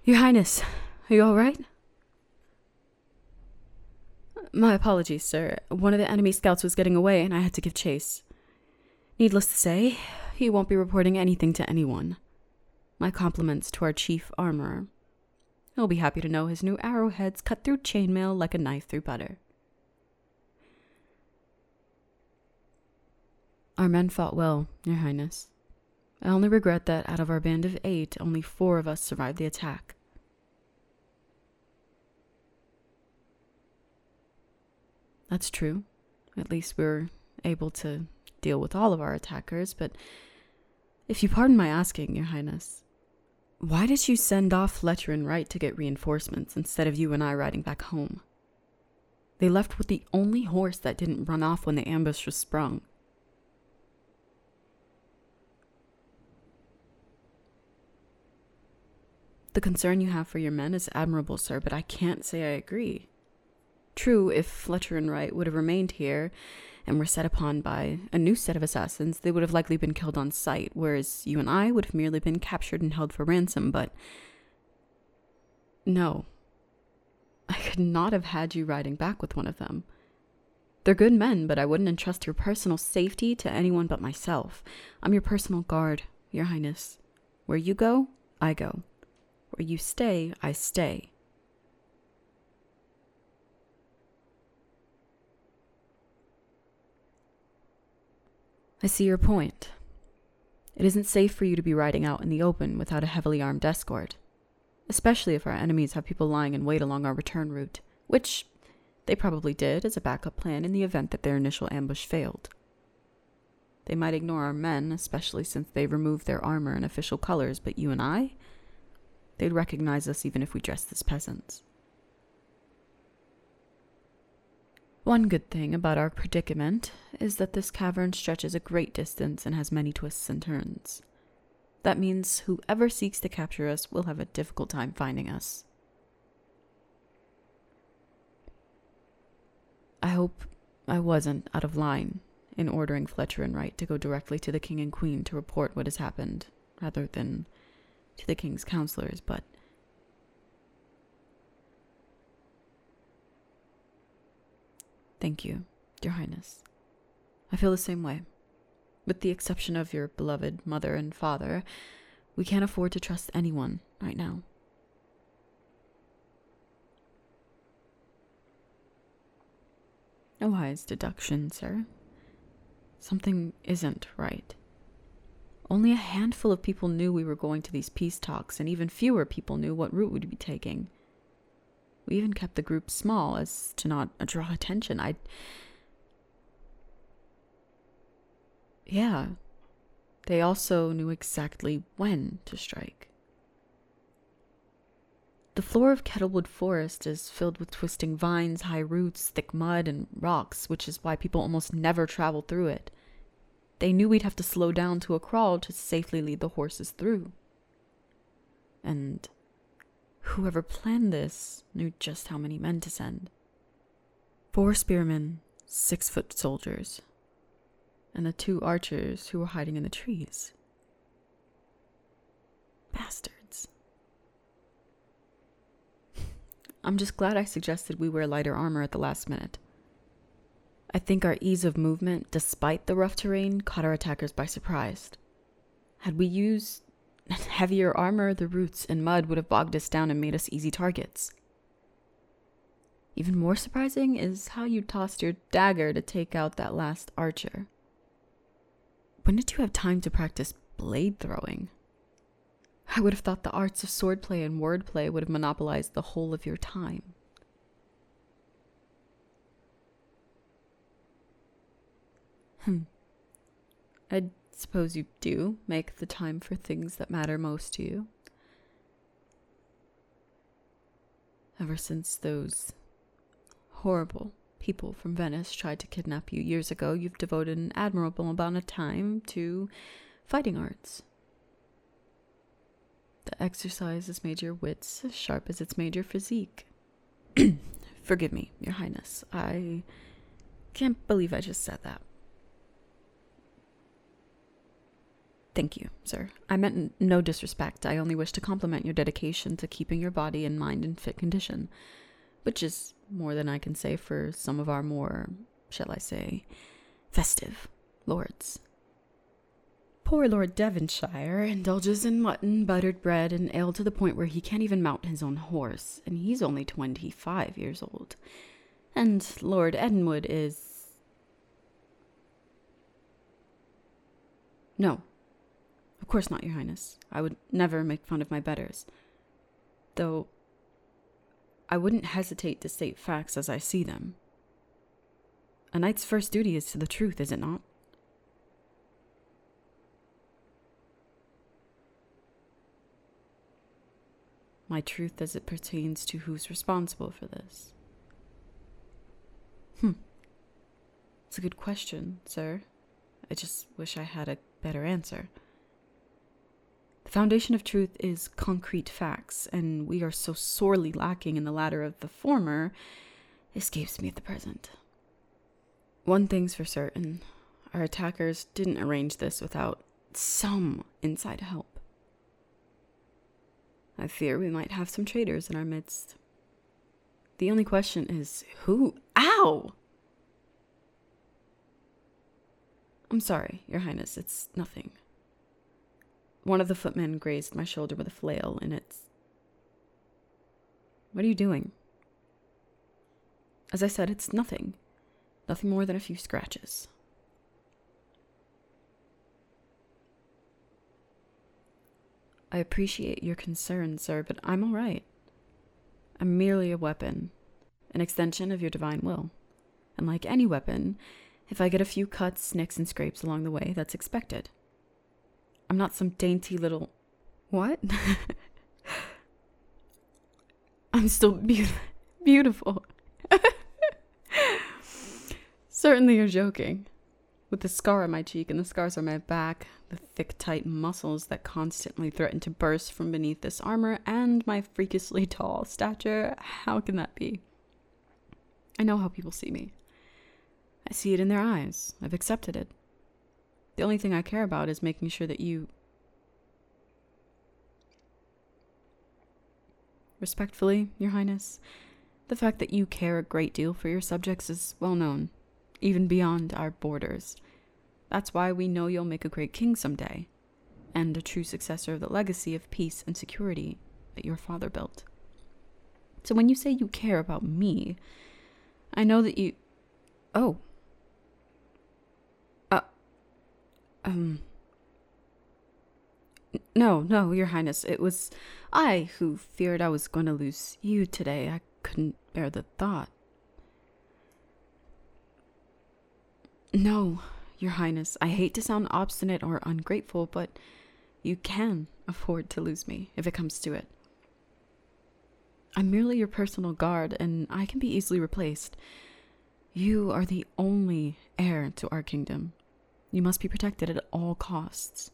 Your Highness, are you all right? My apologies, sir. One of the enemy scouts was getting away and I had to give chase. Needless to say, he won't be reporting anything to anyone. My compliments to our chief armorer. He'll be happy to know his new arrowheads cut through chainmail like a knife through butter. Our men fought well, Your Highness. I only regret that out of our band of 8, only 4 of us survived the attack. That's true. At least we were able to deal with all of our attackers, but if you pardon my asking, Your Highness, why did you send off Fletcher and Wright to get reinforcements instead of you and I riding back home? They left with the only horse that didn't run off when the ambush was sprung. The concern you have for your men is admirable, sir, but I can't say I agree. True, if Fletcher and Wright would have remained here and were set upon by a new set of assassins, they would have likely been killed on sight, whereas you and I would have merely been captured and held for ransom, but no. I could not have had you riding back with one of them. They're good men, but I wouldn't entrust your personal safety to anyone but myself. I'm your personal guard, Your Highness. Where you go, I go. Where you stay, I stay. I see your point. It isn't safe for you to be riding out in the open without a heavily armed escort, especially if our enemies have people lying in wait along our return route, which they probably did as a backup plan in the event that their initial ambush failed. They might ignore our men, especially since they removed their armor and official colors, but you and I? They'd recognize us even if we dressed as peasants. One good thing about our predicament is that this cavern stretches a great distance and has many twists and turns. That means whoever seeks to capture us will have a difficult time finding us. I hope I wasn't out of line in ordering Fletcher and Wright to go directly to the King and Queen to report what has happened, rather than to the King's counselors, but thank you, Your Highness. I feel the same way. With the exception of your beloved mother and father, we can't afford to trust anyone right now. A wise deduction, sir. Something isn't right. Only a handful of people knew we were going to these peace talks, and even fewer people knew what route we'd be taking. We even kept the group small as to not draw attention. Yeah. They also knew exactly when to strike. The floor of Kettlewood Forest is filled with twisting vines, high roots, thick mud, and rocks, which is why people almost never travel through it. They knew we'd have to slow down to a crawl to safely lead the horses through. And whoever planned this knew just how many men to send. 4 spearmen, 6-foot soldiers, and the 2 archers who were hiding in the trees. Bastards. I'm just glad I suggested we wear lighter armor at the last minute. I think our ease of movement, despite the rough terrain, caught our attackers by surprise. Had we used heavier armor, the roots and mud would have bogged us down and made us easy targets. Even more surprising is how you tossed your dagger to take out that last archer. When did you have time to practice blade throwing? I would have thought the arts of swordplay and wordplay would have monopolized the whole of your time. I suppose you do make the time for things that matter most to you. Ever since those horrible people from Venice tried to kidnap you years ago, you've devoted an admirable amount of time to fighting arts. The exercise has made your wits as sharp as it's made your physique. Forgive me, Your Highness. I can't believe I just said that. Thank you, sir. I meant no disrespect. I only wish to compliment your dedication to keeping your body and mind in fit condition, which is more than I can say for some of our more, shall I say, festive lords. Poor Lord Devonshire indulges in mutton, buttered bread, and ale to the point where he can't even mount his own horse, and he's only 25 years old. And Lord Edenwood is... No. Of course not, Your Highness. I would never make fun of my betters. Though, I wouldn't hesitate to state facts as I see them. A knight's first duty is to the truth, is it not? My truth as it pertains to who's responsible for this. It's a good question, sir. I just wish I had a better answer. The foundation of truth is concrete facts, and we are so sorely lacking in the latter of the former, escapes me at the present. One thing's for certain, our attackers didn't arrange this without some inside help. I fear we might have some traitors in our midst. The only question is, who? Ow! I'm sorry, Your Highness, it's nothing. One of the footmen grazed my shoulder with a flail, and it's... What are you doing? As I said, it's nothing. Nothing more than a few scratches. I appreciate your concern, sir, but I'm all right. I'm merely a weapon, an extension of your divine will. And like any weapon, if I get a few cuts, nicks, and scrapes along the way, that's expected. I'm not some dainty little... What? I'm still beautiful. Certainly you're joking. With the scar on my cheek and the scars on my back, the thick, tight muscles that constantly threaten to burst from beneath this armor, and my freakishly tall stature, how can that be? I know how people see me. I see it in their eyes. I've accepted it. The only thing I care about is making sure that you... Respectfully, Your Highness, the fact that you care a great deal for your subjects is well known, even beyond our borders. That's why we know you'll make a great king someday, and a true successor of the legacy of peace and security that your father built. So when you say you care about me, I know that you... Oh. No, Your Highness. It was I who feared I was going to lose you today. I couldn't bear the thought. No, Your Highness. I hate to sound obstinate or ungrateful, but you can afford to lose me if it comes to it. I'm merely your personal guard, and I can be easily replaced. You are the only heir to our kingdom. You must be protected at all costs.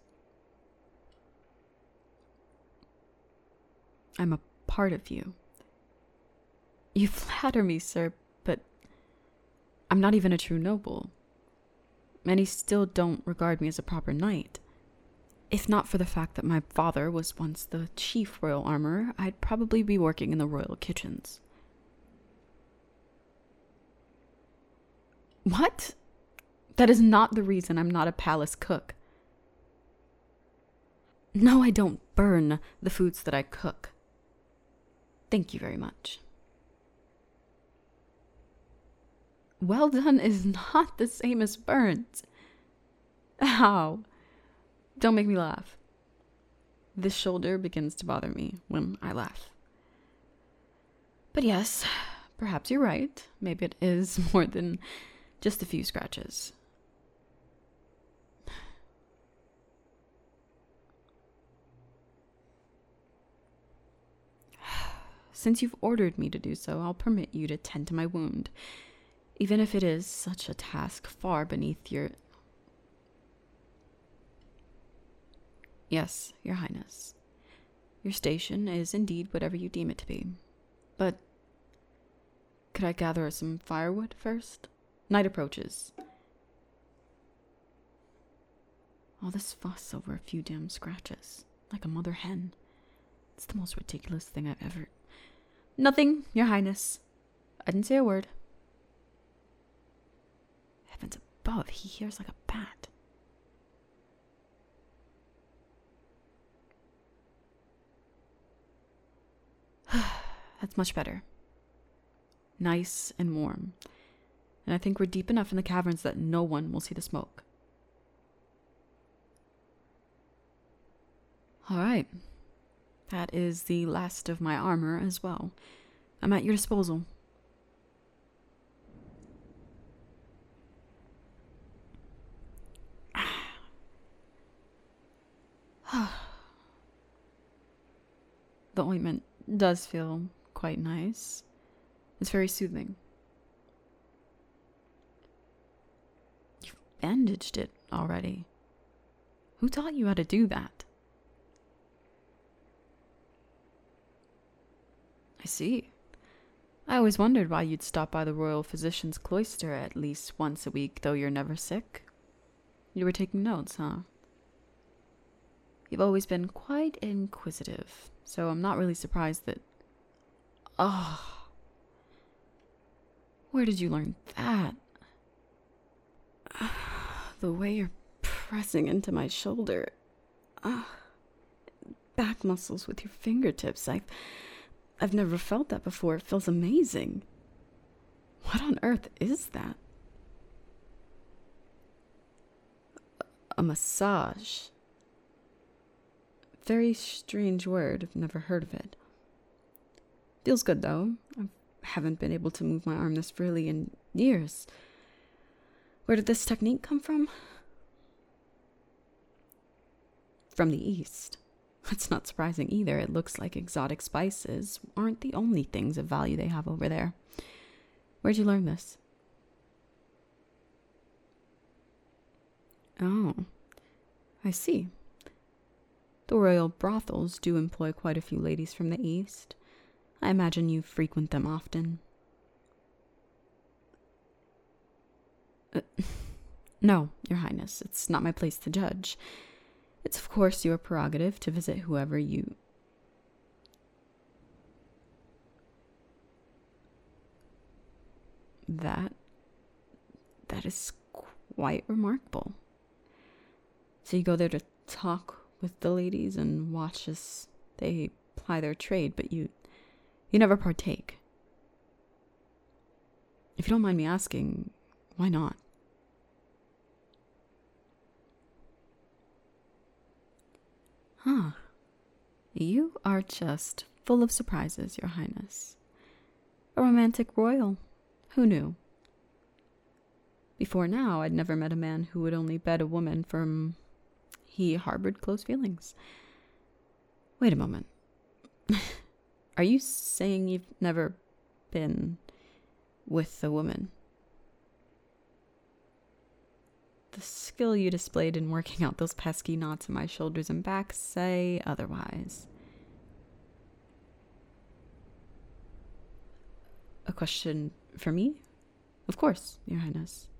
I'm a part of you. You flatter me, sir, but I'm not even a true noble. Many still don't regard me as a proper knight. If not for the fact that my father was once the chief royal armorer, I'd probably be working in the royal kitchens. What? That is not the reason I'm not a palace cook. No, I don't burn the foods that I cook. Thank you very much. Well done is not the same as burnt. Ow. Don't make me laugh. This shoulder begins to bother me when I laugh. But yes, perhaps you're right. Maybe it is more than just a few scratches. Since you've ordered me to do so, I'll permit you to tend to my wound, even if it is such a task far beneath your... Yes, Your Highness. Your station is indeed whatever you deem it to be. But could I gather some firewood first? Night approaches. All this fuss over a few damn scratches, like a mother hen. It's the most ridiculous thing I've ever... Nothing, Your Highness. I didn't say a word. Heavens above, he hears like a bat. That's much better. Nice and warm. And I think we're deep enough in the caverns that no one will see the smoke. All right. That is the last of my armor as well. I'm at your disposal. The ointment does feel quite nice. It's very soothing. You've bandaged it already. Who taught you how to do that? I see. I always wondered why you'd stop by the royal physician's cloister at least once a week, though you're never sick. You were taking notes, huh? You've always been quite inquisitive, so I'm not really surprised that... Oh, where did you learn that? The way you're pressing into my shoulder. Back muscles with your fingertips. I've never felt that before. It feels amazing. What on earth is that? A massage. Very strange word. I've never heard of it. Feels good, though. I haven't been able to move my arm this freely in years. Where did this technique come from? From the East. That's not surprising either. It looks like exotic spices aren't the only things of value they have over there. Where'd you learn this? Oh, I see. The royal brothels do employ quite a few ladies from the East. I imagine you frequent them often. No, Your Highness, it's not my place to judge. It's of course your prerogative to visit whoever you... That is quite remarkable. So you go there to talk with the ladies and watch as they ply their trade, but you never partake. If you don't mind me asking, why not? Huh. You are just full of surprises, Your Highness. A romantic royal. Who knew? Before now, I'd never met a man who would only bed a woman from... He harbored close feelings. Wait a moment. Are you saying you've never been with a woman? The skill you displayed in working out those pesky knots in my shoulders and back say otherwise. A question for me? Of course, Your Highness.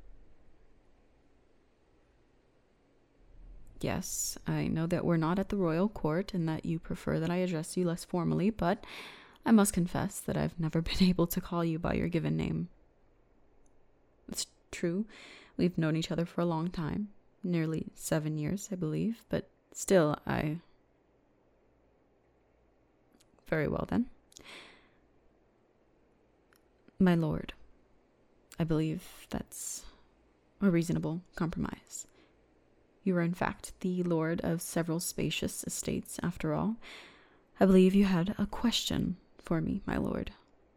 Yes, I know that we're not at the royal court and that you prefer that I address you less formally, but I must confess that I've never been able to call you by your given name. It's true. We've known each other for a long time, nearly 7 years, I believe, but still, Very well, then. My lord. I believe that's a reasonable compromise. You are, in fact, the lord of several spacious estates, after all. I believe you had a question for me, my lord.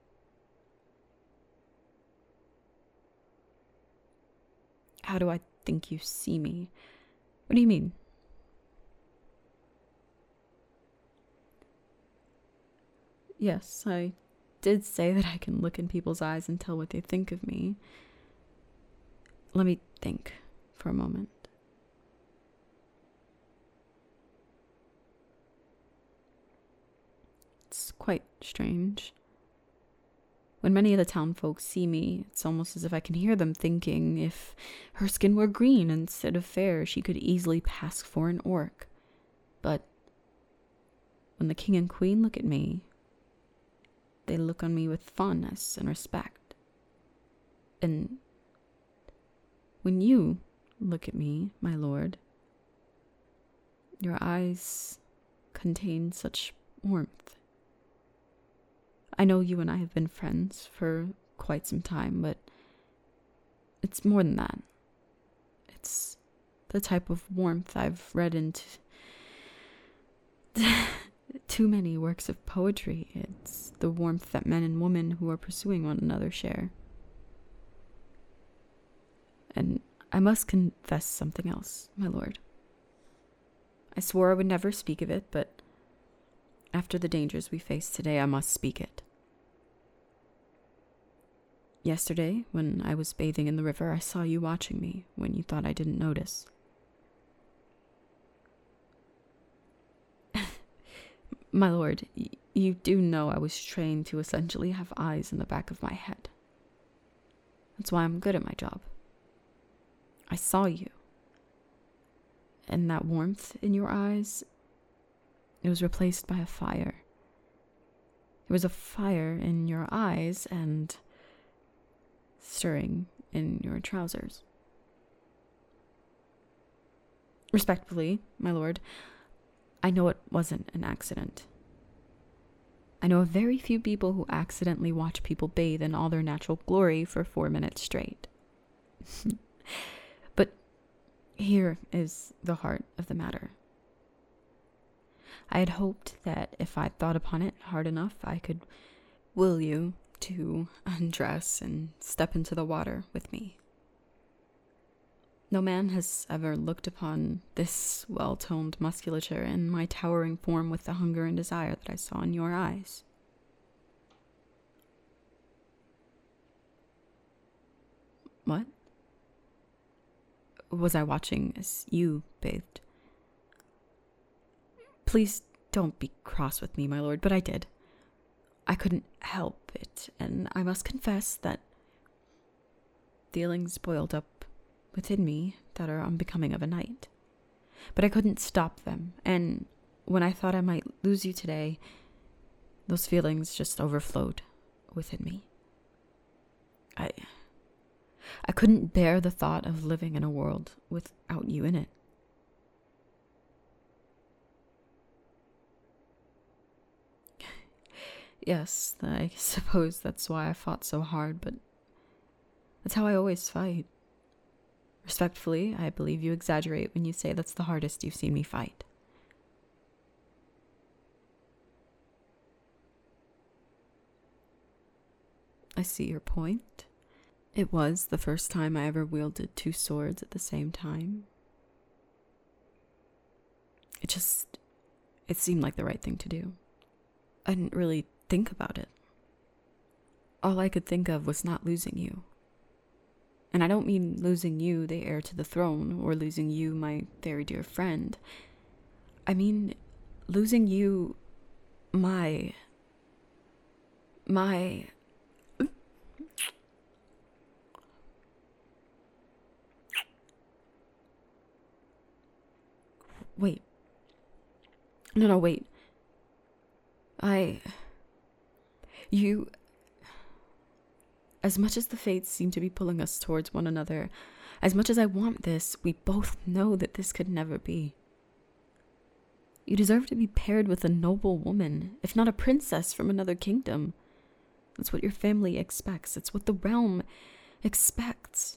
How do I think you see me? What do you mean? Yes, I did say that I can look in people's eyes and tell what they think of me. Let me think for a moment. It's quite strange. When many of the town folks see me, it's almost as if I can hear them thinking if her skin were green instead of fair, she could easily pass for an orc. But when the king and queen look at me, they look on me with fondness and respect. And when you look at me, my lord, your eyes contain such warmth. I know you and I have been friends for quite some time, but it's more than that. It's the type of warmth I've read into too many works of poetry. It's the warmth that men and women who are pursuing one another share. And I must confess something else, my lord. I swore I would never speak of it, but after the dangers we face today, I must speak it. Yesterday, when I was bathing in the river, I saw you watching me when you thought I didn't notice. My lord, you do know I was trained to essentially have eyes in the back of my head. That's why I'm good at my job. I saw you. And that warmth in your eyes, it was replaced by a fire. There was a fire in your eyes and stirring in your trousers. Respectfully, my lord, I know it wasn't an accident. I know of very few people who accidentally watch people bathe in all their natural glory for 4 minutes straight. But here is the heart of the matter. I had hoped that if I thought upon it hard enough, I could will you to undress and step into the water with me. No man has ever looked upon this well-toned musculature and my towering form with the hunger and desire that I saw in your eyes. What? Was I watching as you bathed? Please don't be cross with me, my lord, but I did. I couldn't help it, and I must confess that feelings boiled up within me that are unbecoming of a knight. But I couldn't stop them, and when I thought I might lose you today, those feelings just overflowed within me. I couldn't bear the thought of living in a world without you in it. Yes, I suppose that's why I fought so hard, but that's how I always fight. Respectfully, I believe you exaggerate when you say that's the hardest you've seen me fight. I see your point. It was the first time I ever wielded 2 swords at the same time. It seemed like the right thing to do. I didn't really think about it. All I could think of was not losing you. And I don't mean losing you, the heir to the throne, or losing you, my very dear friend. I mean losing you, my... Wait. No, wait. You... As much as the fates seem to be pulling us towards one another, as much as I want this, we both know that this could never be. You deserve to be paired with a noble woman, if not a princess from another kingdom. That's what your family expects. It's what the realm expects.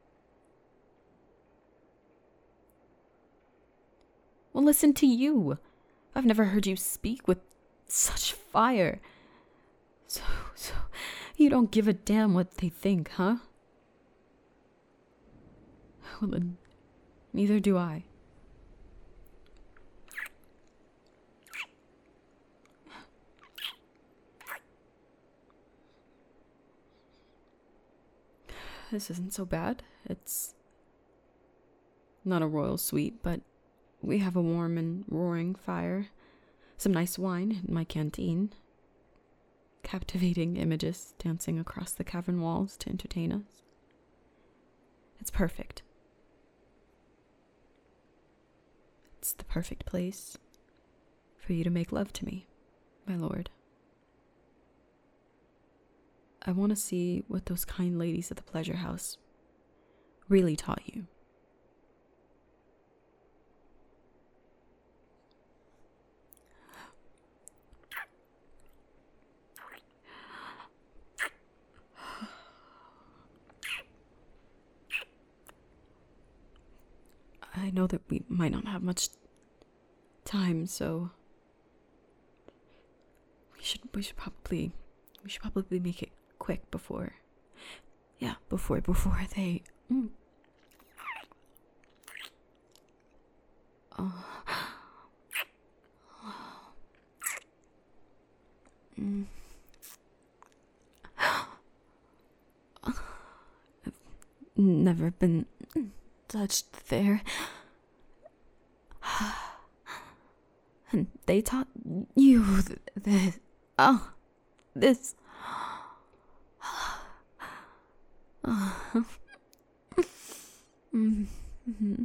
Well, listen to you. I've never heard you speak with such fire. So, you don't give a damn what they think, huh? Well, then, neither do I. This isn't so bad. It's not a royal suite, but we have a warm and roaring fire, some nice wine in my canteen. captivating images dancing across the cavern walls to entertain us. It's perfect. It's the perfect place for you to make love to me, my lord. I want to see what those kind ladies at the pleasure house really taught you. I know that we might not have much time, so we should probably make it quick before they I've never been touched there. And they taught you this. Oh, this. Mm-hmm.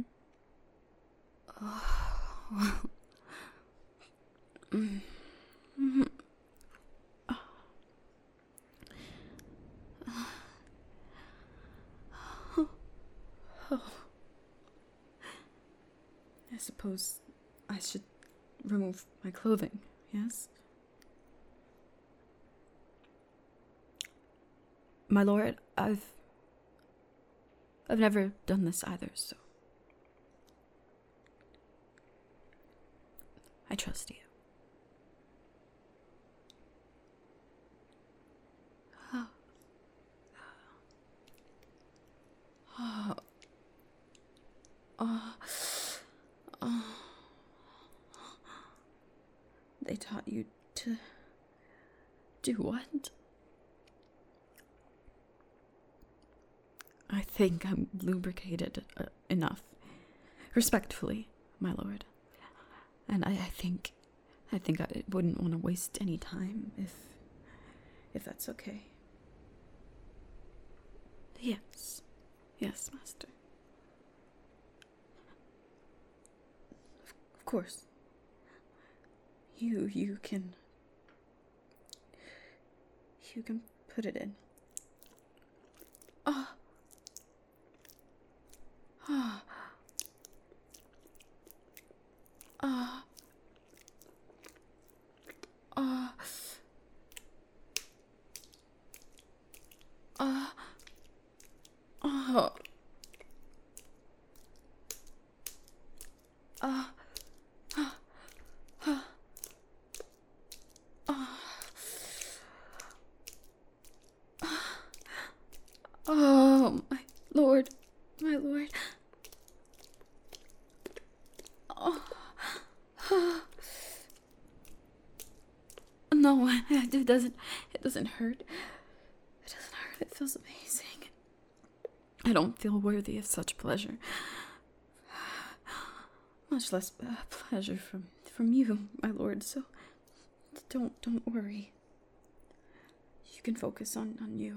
I suppose I should remove my clothing, yes? My lord, I've never done this either, so I trust you. They taught you to do what? I think I'm lubricated enough. Respectfully, my lord. And I think I wouldn't want to waste any time if that's okay. Yes. Yes, master. Of course. You can put it in. Oh, my lord. Oh. No, it doesn't hurt. It doesn't hurt. It feels amazing. I don't feel worthy of such pleasure. Much less pleasure from you, my lord, so don't worry. You can focus on you.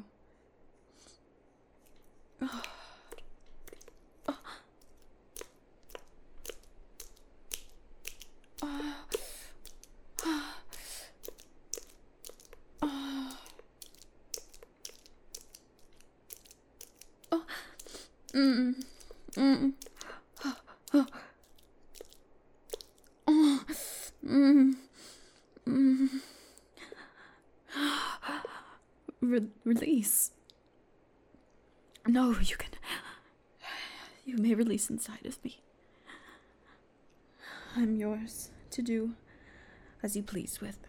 Release. No, you may release inside of me. I'm yours to do as you please with.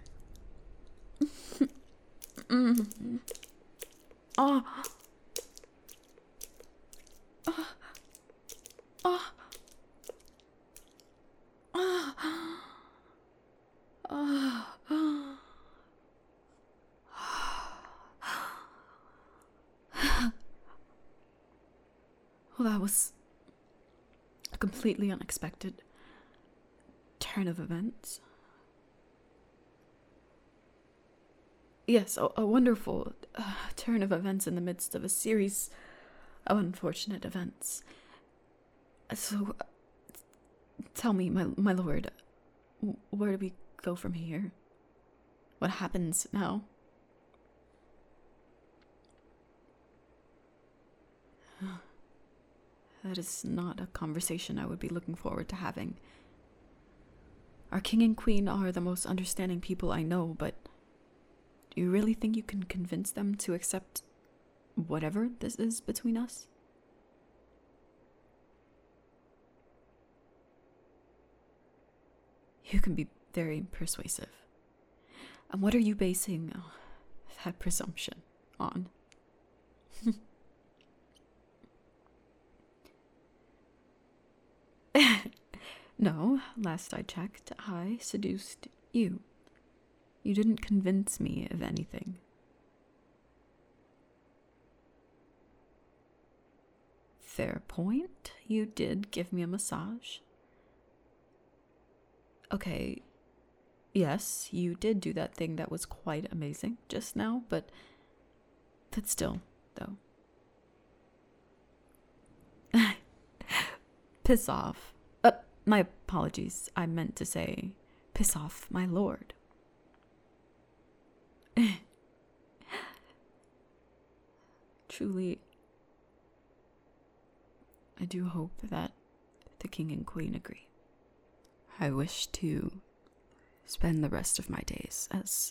Well, that was a completely unexpected turn of events. Yes, a wonderful turn of events in the midst of a series of unfortunate events. So, tell me, my lord, where do we go from here? What happens now? That is not a conversation I would be looking forward to having. Our king and queen are the most understanding people I know, but do you really think you can convince them to accept whatever this is between us? You can be very persuasive. And what are you basing that presumption on? No, last I checked, I seduced you. You didn't convince me of anything. Fair point. You did give me a massage. Okay, yes, you did do that thing that was quite amazing just now, but still, though. Piss off. My apologies. I meant to say, piss off, my lord. Truly, I do hope that the king and queen agree. I wish to spend the rest of my days as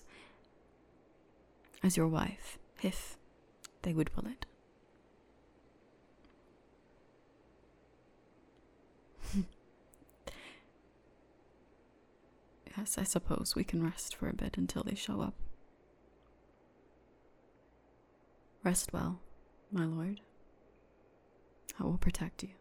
your wife, if they would will it. Yes, I suppose we can rest for a bit until they show up. Rest well, my lord. I will protect you.